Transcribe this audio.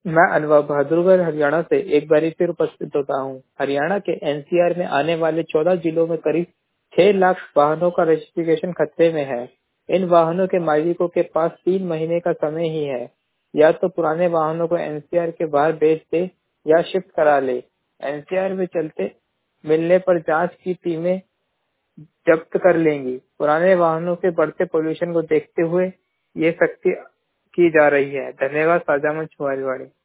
मैं अनवर बहादुरगढ़ हरियाणा से एक बार फिर उपस्थित होता हूँ। हरियाणा के एनसीआर में आने वाले 14 जिलों में करीब 6 लाख वाहनों का रजिस्ट्रेशन खतरे में है। इन वाहनों के मालिकों के पास 3 महीने का समय ही है, या तो पुराने वाहनों को एनसीआर के बाहर बेच दे या शिफ्ट करा ले। एनसीआर में चलते मिलने पर जांच की टीमें जब्त कर लेंगी। पुराने वाहनों के बढ़ते पोल्यूशन को देखते हुए ये सख्ती की जा रही है। धन्यवाद। साझा मंच मोबाइल वाणी।